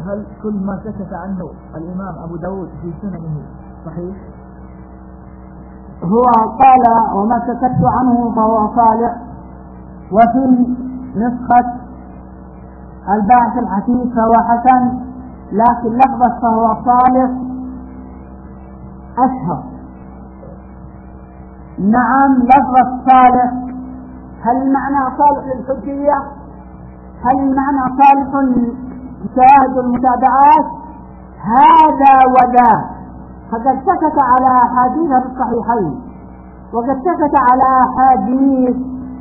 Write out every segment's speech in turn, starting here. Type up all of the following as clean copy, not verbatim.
هل كل ما سكت عنه الإمام أبو داود في سننه صحيح؟ هو قال وما سكت عنه فهو صالح، وفي نسخة الباعث الحثيث فهو حسن، لكن لفظة فهو صالح أشهر. نعم لفظة صالح، هل المعنى صالح للحجية؟ هل المعنى صالح للشواهد والمتابعات؟ هذا وذا، فقد سكت على أحاديث الصحيحين، وقد سكت على أحاديث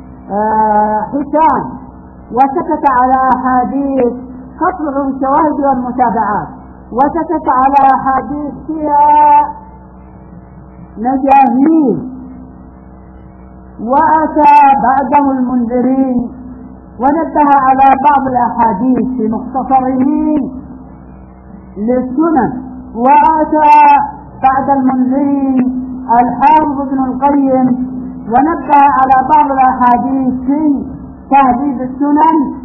حسان، وسكت على أحاديث قطع الشواهد والمتابعات، وسكت على أحاديث فيها مجاهيل، وأتى بعدهم المنذرين ونبه على بعض الأحاديث في مختصره للسنن، وأتى بعد المنذرين الحافظ ابن القيم ونبه على بعض الأحاديث في تهذيب السنن.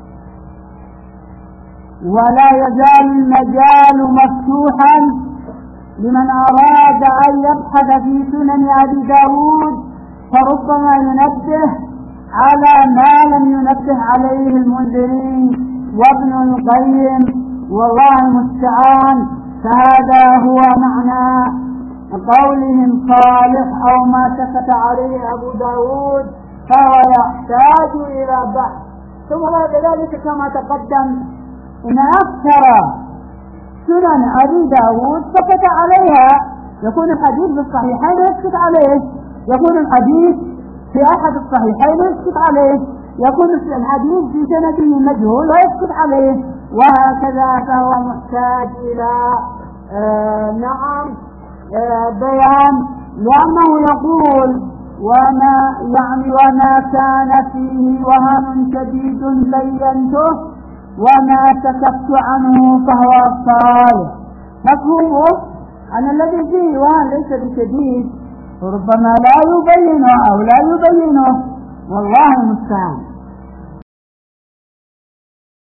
ولا يزال المجال مفتوحا لمن أراد أن يبحث في سنن أبي داود، فربما ينبه على ما لم ينبه عليه المنذرين وابن القيم، والله المستعان. فهذا هو معنى قولهم صالح أو ما سكت عليه أبو داود فهو يحتاج إلى بحث. ثم بعد ذلك كما تقدم إن أكثر سنن أبي داود سكت عليها، يكون الحديث بالصحيحين يسكت عليه، يكون الحديث في أحد الصحيحين يسكت عليه، يكون الحديث في سنده مجهول ويسكت عليه، وهكذا. فهو محتاج إلى بيان، لأنه يقول وما كان فيه وهن شديد بينته وما سكت عنه فهو صالح. مفهومه أن الذي فيه وهن ليس بشديد ربما لا يبينه أو لا يبينه، والله المستعان.